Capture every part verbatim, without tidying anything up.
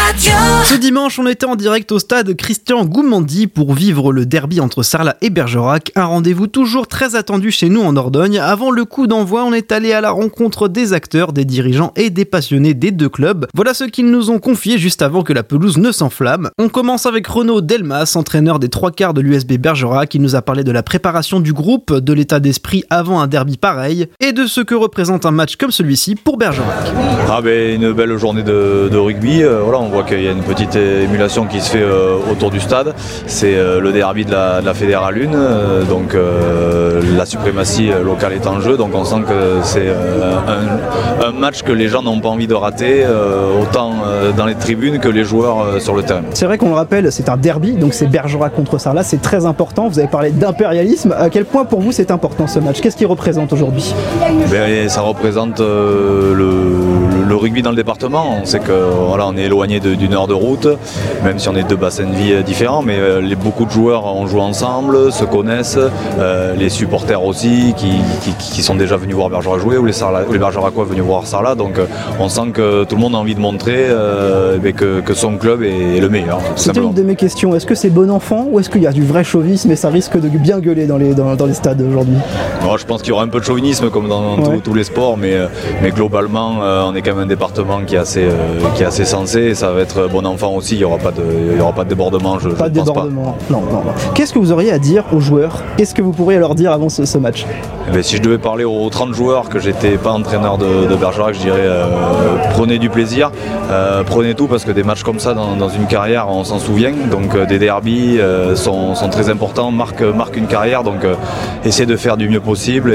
Radio. Ce dimanche, on était en direct au stade Christian Goumandi pour vivre le derby entre Sarlat et Bergerac. Un rendez-vous toujours très attendu chez nous en Dordogne. Avant le coup d'envoi, on est allé à la rencontre des acteurs, des dirigeants et des passionnés des deux clubs. Voilà ce qu'ils nous ont confié juste avant que la pelouse ne s'enflamme. On commence avec Renaud Delmas, entraîneur des trois quarts de l'U S B Bergerac, qui nous a parlé de la préparation du groupe, de l'état d'esprit avant un derby pareil et de ce que représente un match comme celui-ci pour Bergerac. Ah ben, une belle journée de, de rugby. Euh, voilà, on voit qu'il y a une petite émulation qui se fait euh, autour du stade. C'est euh, le derby de la, de la Fédérale un, euh, donc euh, la suprématie locale est en jeu. Donc on sent que c'est euh, un, un match que les gens n'ont pas envie de rater, euh, autant euh, dans les tribunes que les joueurs euh, sur le terrain. C'est vrai qu'on le rappelle, c'est un derby, donc c'est Bergerac contre Sarlat, c'est très important. Vous avez parlé d'impérialisme. À quel point pour vous c'est important ce match? Qu'est-ce qu'il représente aujourd'hui? Ben, ça représente euh, le, le rugby dans le département. On sait que voilà, on est éloigné de, d'une heure de route, même si on est deux bassins de vie différents, mais euh, les, beaucoup de joueurs ont joué ensemble, se connaissent, euh, les supporters aussi qui, qui, qui sont déjà venus voir Bergerac jouer, ou les, Sarlat, ou les Bergeracois venus voir Sarlat. Donc euh, on sent que tout le monde a envie de montrer euh, que, que son club est, est le meilleur. C'était une de mes questions. Est-ce que c'est bon enfant ou est-ce qu'il y a du vrai chauvinisme et ça risque de bien gueuler dans les, dans, dans les stades aujourd'hui? Bon, je pense qu'il y aura un peu de chauvinisme comme dans, dans ouais. tous, tous les sports, mais, mais globalement euh, on est quand même un département qui est assez, euh, qui est assez sensé, et ça va être bon enfant aussi, il n'y aura pas de, il y aura pas de débordement, je, pas je de pense débordement. Pas. Non, non, non. Qu'est-ce que vous auriez à dire aux joueurs? Qu'est-ce que vous pourriez leur dire avant ce, ce match? Eh bien, si je devais parler aux trente joueurs, que j'étais pas entraîneur de, de Bergerac, je dirais euh, prenez du plaisir, euh, prenez tout, parce que des matchs comme ça dans, dans une carrière on s'en souvient, donc euh, des derbies euh, sont, sont très importants, marquent, marquent une carrière, donc euh, essayez de faire du mieux possible et,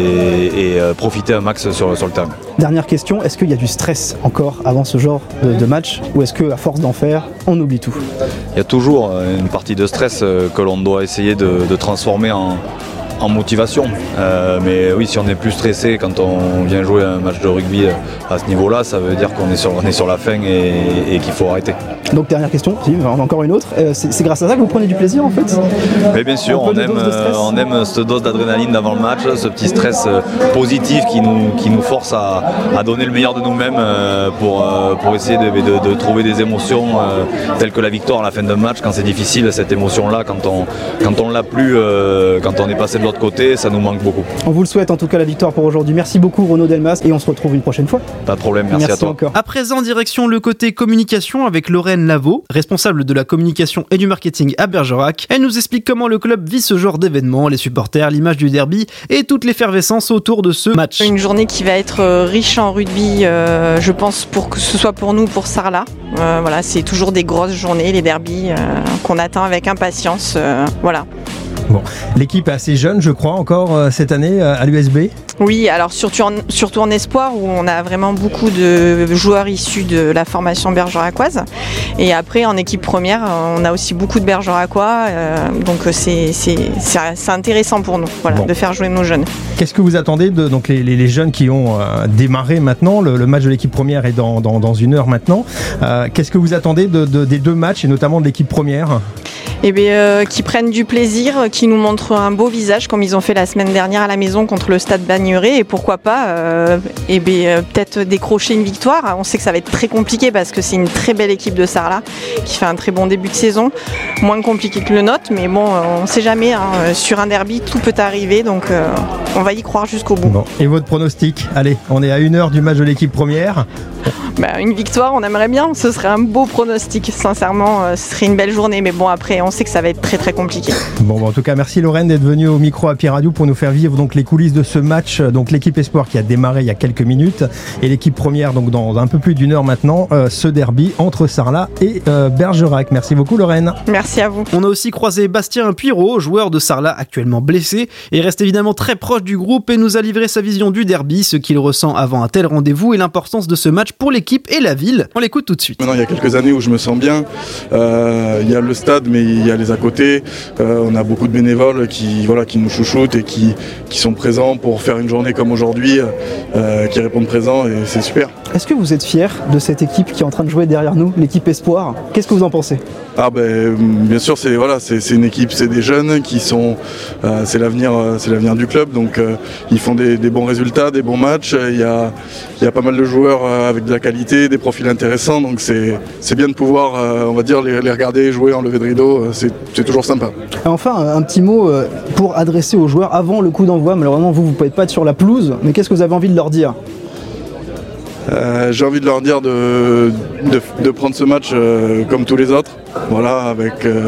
et euh, profiter un max sur, sur le terrain. Dernière question, est-ce qu'il y a du stress encore avant ce genre de, de match, ou est-ce qu'à force d'en faire, on oublie tout? Il y a toujours une partie de stress que l'on doit essayer de, de transformer en, en motivation. Euh, mais oui, si on est plus stressé quand on vient jouer un match de rugby à ce niveau-là, ça veut dire qu'on est sur, on est sur la fin et, et qu'il faut arrêter. Donc dernière question, si, encore une autre, euh, c'est, c'est grâce à ça que vous prenez du plaisir en fait? Mais bien sûr, on aime, euh, on aime cette dose d'adrénaline d'avant le match, ce petit stress euh, positif qui nous, qui nous force à, à donner le meilleur de nous-mêmes euh, pour, euh, pour essayer de, de, de trouver des émotions euh, telles que la victoire à la fin d'un match. Quand c'est difficile, cette émotion-là, quand on quand on l'a plus, euh, quand on est passé de l'autre côté, ça nous manque beaucoup. On vous le souhaite en tout cas la victoire pour aujourd'hui. Merci beaucoup Renaud Delmas et on se retrouve une prochaine fois. Pas de problème, merci, merci à toi. Encore. À présent, direction le côté communication avec Lorraine Lavaux, responsable de la communication et du marketing à Bergerac. Elle nous explique comment le club vit ce genre d'événement, les supporters, l'image du derby et toute l'effervescence autour de ce match. Une journée qui va être riche en rugby, euh, je pense, pour que ce soit pour nous, pour Sarlat. Euh, voilà, c'est toujours des grosses journées, les derbys euh, qu'on attend avec impatience. Euh, voilà. Bon, l'équipe est assez jeune, je crois, encore euh, cette année euh, à l'U S B. Oui, alors surtout en, surtout en espoir, où on a vraiment beaucoup de joueurs issus de la formation bergeracoise. Et après, en équipe première, on a aussi beaucoup de bergeracois. Euh, donc c'est, c'est, c'est, c'est intéressant pour nous, voilà, bon. de faire jouer nos jeunes. Qu'est-ce que vous attendez de donc les, les, les jeunes qui ont euh, démarré maintenant? Le, le match de l'équipe première est dans, dans, dans une heure maintenant. Euh, qu'est-ce que vous attendez de, de, des deux matchs, et notamment de l'équipe première? Eh bien, euh, qui prennent du plaisir, qui nous montrent un beau visage comme ils ont fait la semaine dernière à la maison contre le Stade Bagnerais, et pourquoi pas euh, eh bien, euh, peut-être décrocher une victoire. On sait que ça va être très compliqué parce que c'est une très belle équipe de Sarlat qui fait un très bon début de saison, moins compliqué que le nôtre, mais bon, on ne sait jamais, hein, sur un derby tout peut arriver, donc euh, on va y croire jusqu'au bout. Bon. Et votre pronostic? Allez, on est à une heure du match de l'équipe première. Bah, une victoire, on aimerait bien, ce serait un beau pronostic, sincèrement, euh, ce serait une belle journée, mais bon, après on sait que ça va être très très compliqué. Bon, bah, en tout cas, merci Lorraine d'être venue au micro à Pi Radio pour nous faire vivre donc les coulisses de ce match, donc l'équipe Espoir qui a démarré il y a quelques minutes et l'équipe première donc dans un peu plus d'une heure maintenant, euh, ce derby entre Sarlat et euh, Bergerac. Merci beaucoup Lorraine. Merci à vous. On a aussi croisé Bastien Puirot, joueur de Sarlat actuellement blessé, et reste évidemment très proche du groupe et nous a livré sa vision du derby, ce qu'il ressent avant un tel rendez-vous et l'importance de ce match pour l'équipe et la ville. On l'écoute tout de suite. Maintenant, il y a quelques années où je me sens bien. Euh, il y a le stade, mais il y a les à côté. Euh, on a beaucoup de bénévoles qui, voilà, qui nous chouchoutent et qui, qui sont présents pour faire une journée comme aujourd'hui, euh, qui répondent présents, et c'est super. Est-ce que vous êtes fiers de cette équipe qui est en train de jouer derrière nous, l'équipe Espoir? Qu'est-ce que vous en pensez? Ah ben, bien sûr, c'est, voilà, c'est, c'est une équipe, c'est des jeunes qui sont, euh, c'est l'avenir, c'est l'avenir du club, donc euh, ils font des, des bons résultats, des bons matchs. Il y a, il y a pas mal de joueurs euh, avec de la qualité, des profils intéressants, donc c'est, c'est bien de pouvoir, euh, on va dire, les, les regarder jouer en levée de rideau, euh, c'est, c'est toujours sympa. Enfin, un petit mot euh, pour adresser aux joueurs avant le coup d'envoi. Malheureusement, vous, vous ne pouvez pas être sur la pelouse, mais qu'est-ce que vous avez envie de leur dire ? Euh, j'ai envie de leur dire de, de, de prendre ce match euh, comme tous les autres, voilà, avec euh,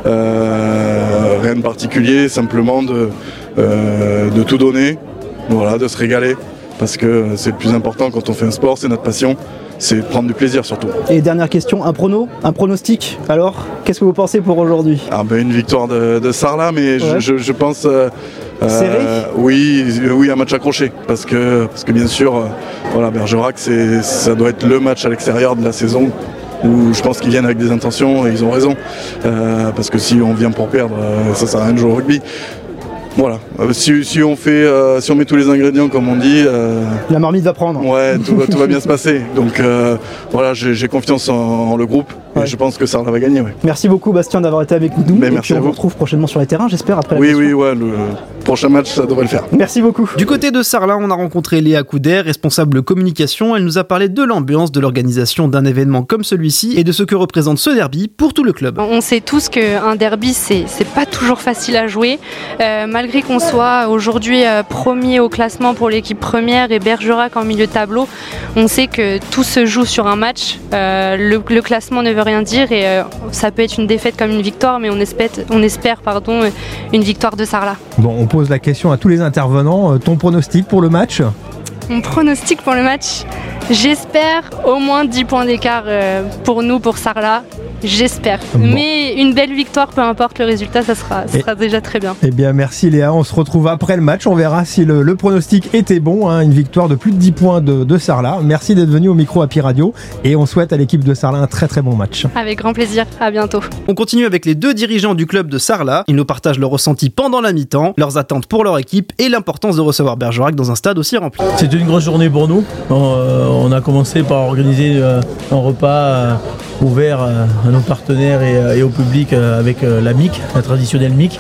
euh, rien de particulier, simplement de, euh, de tout donner, voilà, de se régaler, parce que c'est le plus important quand on fait un sport, c'est notre passion, c'est de prendre du plaisir surtout. Et dernière question, un prono, un pronostic, alors, qu'est-ce que vous pensez pour aujourd'hui ? Ah ben une victoire de, de Sarlat, mais ouais. je, je, je pense... Euh, Serré euh, oui, oui, un match accroché, parce que, parce que bien sûr, euh, voilà, Bergerac, c'est, ça doit être le match à l'extérieur de la saison où je pense qu'ils viennent avec des intentions et ils ont raison, euh, parce que si on vient pour perdre, euh, ça sert à rien de jouer au rugby. Voilà, euh, si, si, on fait, euh, si on met tous les ingrédients comme on dit... Euh, la marmite va prendre. Ouais, tout, va, tout va bien se passer. Donc euh, voilà, j'ai, j'ai confiance en, en le groupe ouais. et je pense que Sarlat va gagner. Ouais. Merci beaucoup Bastien d'avoir été avec nous. Mais et merci puis on vous vous retrouve prochainement sur les terrains, j'espère, après la Oui, question. oui, ouais, le prochain match, ça devrait le faire. Merci beaucoup. Du côté de Sarlat, on a rencontré Léa Couder, responsable communication. Elle nous a parlé de l'ambiance de l'organisation d'un événement comme celui-ci et de ce que représente ce derby pour tout le club. On sait tous qu'un derby, c'est, c'est pas toujours facile à jouer. Euh, malgré qu'on soit aujourd'hui euh, premier au classement pour l'équipe première et Bergerac en milieu de tableau, on sait que tout se joue sur un match. Euh, le, le classement ne veut rien dire et euh, ça peut être une défaite comme une victoire, mais on espère, on espère pardon, une victoire de Sarlat. Bon, on pose la question à tous les intervenants. Ton pronostic pour le match ? Mon pronostic pour le match, j'espère au moins dix points d'écart euh, pour nous, pour Sarlat. J'espère. Bon. Mais une belle victoire, peu importe le résultat, ça sera, ça sera déjà très bien. Eh bien, merci Léa. On se retrouve après le match. On verra si le, le pronostic était bon. Hein, une victoire de plus de dix points de, de Sarlat. Merci d'être venu au micro Happy Radio. Et on souhaite à l'équipe de Sarlat un très très bon match. Avec grand plaisir. À bientôt. On continue avec les deux dirigeants du club de Sarlat. Ils nous partagent leurs ressentis pendant la mi-temps, leurs attentes pour leur équipe et l'importance de recevoir Bergerac dans un stade aussi rempli. C'est une grosse journée pour nous. On, euh, on a commencé par organiser euh, un repas euh, ouvert euh, à nos partenaires et, euh, et au public euh, avec euh, la M I C, la traditionnelle M I C.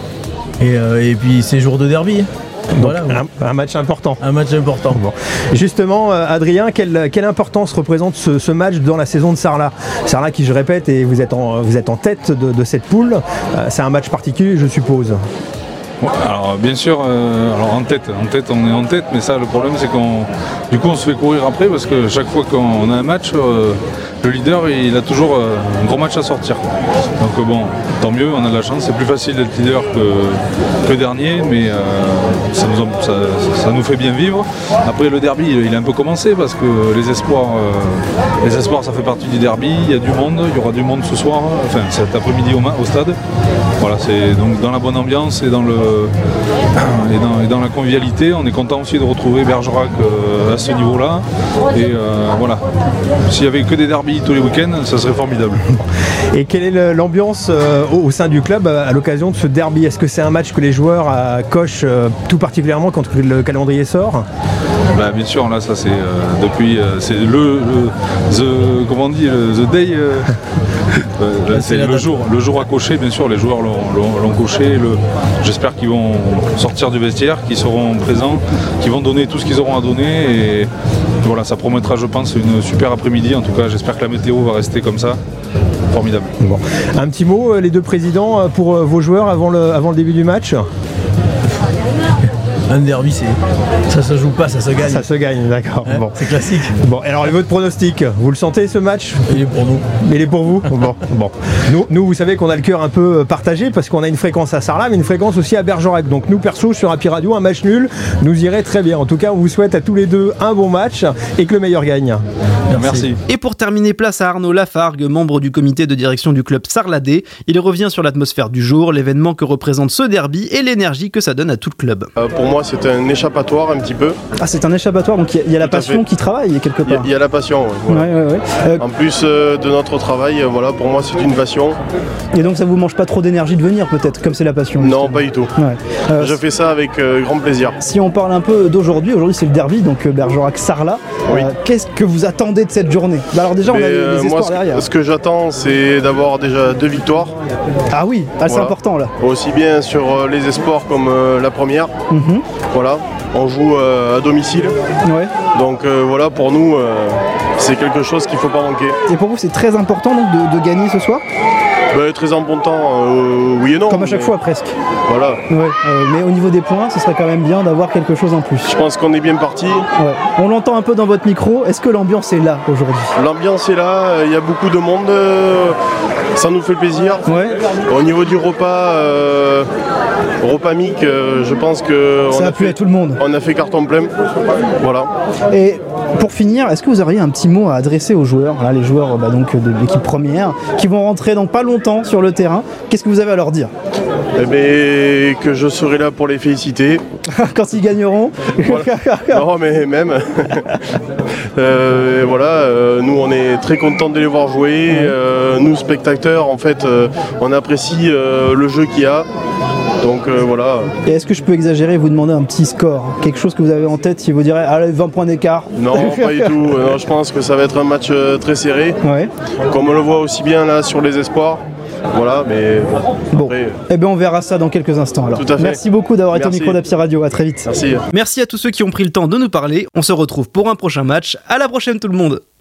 Et, euh, et puis c'est jour de derby. Voilà, un, un match important. Un match important. Bon. Justement, euh, Adrien, quelle, quelle importance représente ce, ce match dans la saison de Sarlat ? Sarlat qui, je répète, et vous êtes en, vous êtes en tête de, de cette poule. Euh, c'est un match particulier, je suppose. Ouais, alors bien sûr, euh, alors en tête, en tête, on est en tête, mais ça, le problème, c'est qu'on, du coup, on se fait courir après parce que chaque fois qu'on a un match, euh, le leader, il a toujours euh, un gros match à sortir. Donc euh, bon, tant mieux, on a de la chance. C'est plus facile d'être leader que, que dernier, mais euh, ça, nous, ça, ça nous fait bien vivre. Après, le derby, il, il a un peu commencé parce que les espoirs, euh, les espoirs, ça fait partie du derby. Il y a du monde, il y aura du monde ce soir, enfin cet après-midi au, au stade. Voilà, c'est donc dans la bonne ambiance et dans le Et dans, et dans la convivialité, on est content aussi de retrouver Bergerac euh, à ce niveau-là. Et euh, voilà, s'il y avait que des derbys tous les week-ends, ça serait formidable. Et quelle est l'ambiance euh, au, au sein du club à, à l'occasion de ce derby ? Est-ce que c'est un match que les joueurs euh, cochent euh, tout particulièrement quand le calendrier sort ? Bah, bien sûr, là, ça c'est euh, depuis, euh, c'est le, le the, comment on dit, le, the day. Euh, euh, là, c'est le jour, le jour à cocher. Bien sûr, les joueurs l'ont, l'ont, l'ont coché. Le, j'espère qu'ils vont sortir du vestiaire, qu'ils seront présents, qu'ils vont donner tout ce qu'ils auront à donner. Et voilà, ça promettra, je pense, une super après-midi. En tout cas, j'espère que la météo va rester comme ça. Formidable. Bon. Un petit mot, les deux présidents, pour vos joueurs avant le, avant le début du match ? Un derby, c'est... ça se joue pas, ça se gagne. Ça se gagne, d'accord. Hein, bon. C'est classique. Bon, alors votre pronostic, vous le sentez ce match ? Il est pour nous. Il est pour vous ? Bon, bon. Nous, nous, vous savez qu'on a le cœur un peu partagé parce qu'on a une fréquence à Sarlat, mais une fréquence aussi à Bergerac. Donc nous, perso, sur Happy Radio, un match nul nous irait très bien. En tout cas, on vous souhaite à tous les deux un bon match et que le meilleur gagne. Merci. Merci. Et pour terminer, place à Arnaud Lafargue, membre du comité de direction du club sarladais. Il revient sur l'atmosphère du jour, l'événement que représente ce derby et l'énergie que ça donne à tout le club. Euh, pour moi, c'est un échappatoire un petit peu. Ah, c'est un échappatoire, donc il y, y a la passion qui travaille quelque part. Il y, y a la passion, oui. Voilà. Ouais, ouais, ouais. Euh, en plus euh, de notre travail, euh, voilà, pour moi, c'est une passion. Et donc, ça vous mange pas trop d'énergie de venir, peut-être, comme c'est la passion ? Non, pas du tout. Ouais. Euh, Je fais ça avec euh, grand plaisir. Si on parle un peu d'aujourd'hui, aujourd'hui c'est le derby, donc Bergerac-Sarlat. Oui. Euh, qu'est-ce que vous attendez de cette journée ? Bah alors déjà, on Mais, a les, les euh, espoirs moi, derrière. Ce que j'attends, c'est d'avoir déjà deux victoires. Ah oui, ah, c'est voilà. important là. Aussi bien sur euh, les espoirs comme euh, la première. Mm-hmm. Voilà, on joue euh, à domicile. Ouais. Donc euh, voilà, pour nous, euh, c'est quelque chose qu'il ne faut pas manquer. Et pour vous, c'est très important donc, de, de gagner ce soir ? Bah, très important, euh, oui et non. Comme à chaque mais... fois presque. Voilà. Ouais, euh, mais au niveau des points, ce serait quand même bien d'avoir quelque chose en plus. Je pense qu'on est bien parti. Ouais. On l'entend un peu dans votre micro. Est-ce que l'ambiance est là aujourd'hui ? L'ambiance est là, il y a beaucoup de monde, euh, ça nous fait plaisir. Ouais. Au niveau du repas, euh, repas mic, euh, je pense que ça on a, a plu fait, à tout le monde. On a fait carton plein. Voilà. Et pour finir, est-ce que vous auriez un petit mot à adresser aux joueurs, là, les joueurs bah, donc, de l'équipe première, qui vont rentrer dans pas longtemps sur le terrain ? Qu'est-ce que vous avez à leur dire ? Eh bien, que je serai là pour les féliciter. Quand ils gagneront. Voilà. Non, mais même. euh, voilà, euh, nous on est très contents de les voir jouer. Euh, nous, spectateurs, en fait, euh, on apprécie euh, le jeu qu'il y a. Donc euh, voilà. Et est-ce que je peux exagérer et vous demander un petit score ? Quelque chose que vous avez en tête qui vous dirait allez, vingt points d'écart ? Non, pas du tout. Non, je pense que ça va être un match euh, très serré. Ouais. Comme on le voit aussi bien là sur les espoirs. Voilà, mais bon. Après... Eh bien, on verra ça dans quelques instants. Alors. Tout à fait. Merci beaucoup d'avoir été au Merci. micro d'Happy Radio. À très vite. Merci. Merci à tous ceux qui ont pris le temps de nous parler. On se retrouve pour un prochain match. À la prochaine, tout le monde.